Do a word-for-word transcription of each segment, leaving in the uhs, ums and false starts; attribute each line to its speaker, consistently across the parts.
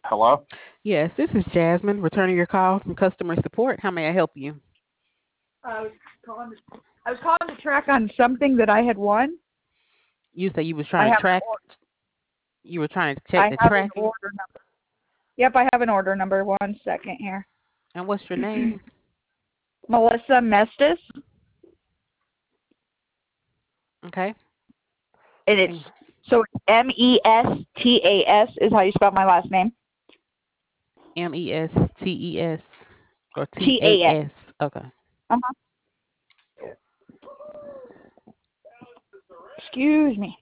Speaker 1: Hello?
Speaker 2: Yes, this is Jasmine, returning your call from customer support. How may I help you?
Speaker 3: I was calling. To, I was calling to track on something that I had won.
Speaker 2: You say you was
Speaker 3: I
Speaker 2: trying to
Speaker 3: have an
Speaker 2: track,
Speaker 3: order.
Speaker 2: you were trying to check
Speaker 3: I
Speaker 2: the
Speaker 3: have an
Speaker 2: tracking.
Speaker 3: order number. Yep, I have an order number. One second here.
Speaker 2: And what's your name?
Speaker 3: Melissa Mestis,
Speaker 2: Okay.
Speaker 3: and it's
Speaker 2: And
Speaker 3: so it's M E S T A S is how you spell my last name.
Speaker 2: M E S T E S or T
Speaker 3: T
Speaker 2: A
Speaker 3: A S.
Speaker 2: S. Okay.
Speaker 3: Uh huh. Excuse me.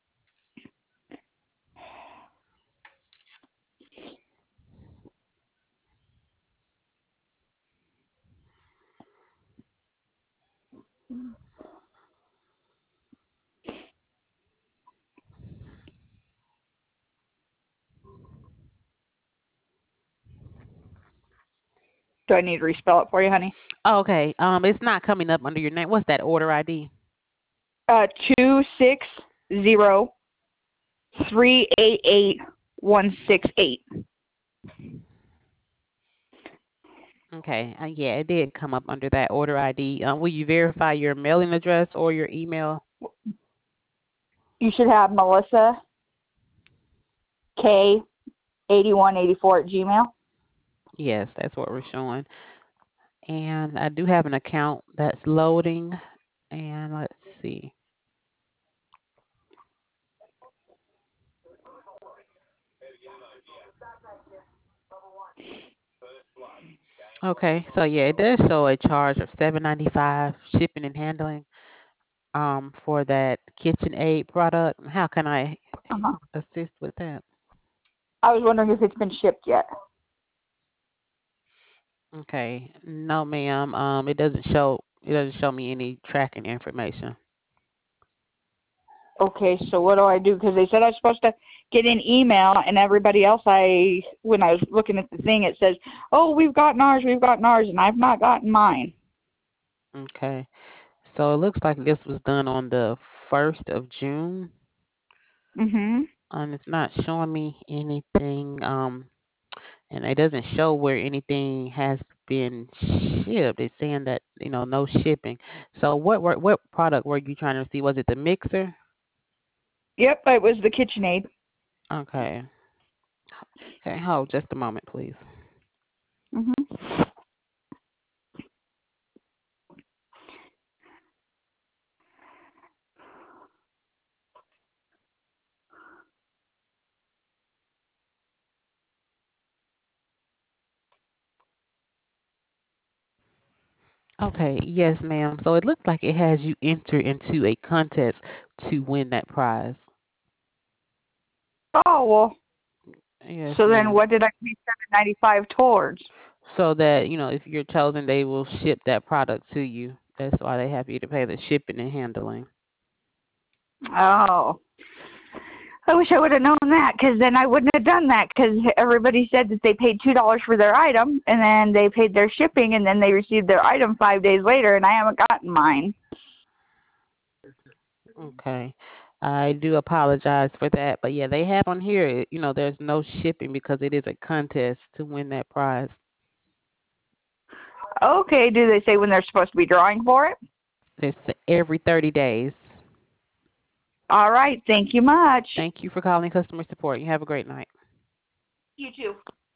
Speaker 3: Do I need to respell it for you, honey?
Speaker 2: Okay. Um, it's not coming up under your name. What's that order I D?
Speaker 3: Uh, two six zero three eight eight one six eight.
Speaker 2: Okay. Uh, yeah, it did come up under that order I D. Um, will you verify your mailing address or your email?
Speaker 3: You should have Melissa K eighty one eighty four at Gmail.
Speaker 2: Yes, that's what we're showing. And I do have an account that's loading. And let's see. Okay, so yeah, it does show a charge of seven ninety five shipping and handling um for that KitchenAid product. How can I
Speaker 3: Uh-huh.
Speaker 2: assist with that?
Speaker 3: I was wondering if it's been shipped yet.
Speaker 2: Okay, no, ma'am. Um, it doesn't show. It doesn't show me any tracking information.
Speaker 3: Okay, so what do I do? Because they said I was supposed to get an email, and everybody else, I when I was looking at the thing, it says, "Oh, we've gotten ours, we've gotten ours," and I've not gotten mine.
Speaker 2: Okay, so it looks like this was done on the first of June,
Speaker 3: Mhm.
Speaker 2: and it's not showing me anything. Um, and it doesn't show where anything has been shipped. It's saying that you know no shipping. So what were, what product were you trying to see? Was it the mixer?
Speaker 3: Yep, it was the KitchenAid.
Speaker 2: Okay. Okay, hold just a moment, please.
Speaker 3: Mhm.
Speaker 2: Okay, yes, ma'am. So it looks like it has you enter into a contest to win that prize.
Speaker 3: Oh well.
Speaker 2: Yes,
Speaker 3: So then,
Speaker 2: ma'am.
Speaker 3: what did I pay seven ninety five towards?
Speaker 2: So that you know, if you're chosen, they will ship that product to you. That's why they have you to pay the shipping and handling.
Speaker 3: Oh. I wish I would have known that, because then I wouldn't have done that, because everybody said that they paid two dollars for their item, and then they paid their shipping, and then they received their item five days later, and I haven't gotten mine.
Speaker 2: Okay. I do apologize for that, but yeah, they have on here, you know, there's no shipping because it is a contest to win that prize.
Speaker 3: Okay, do they say when they're supposed to be drawing for it?
Speaker 2: It's every thirty days.
Speaker 3: All right, thank you much.
Speaker 2: Thank you for calling customer support. You have a great night.
Speaker 3: You too.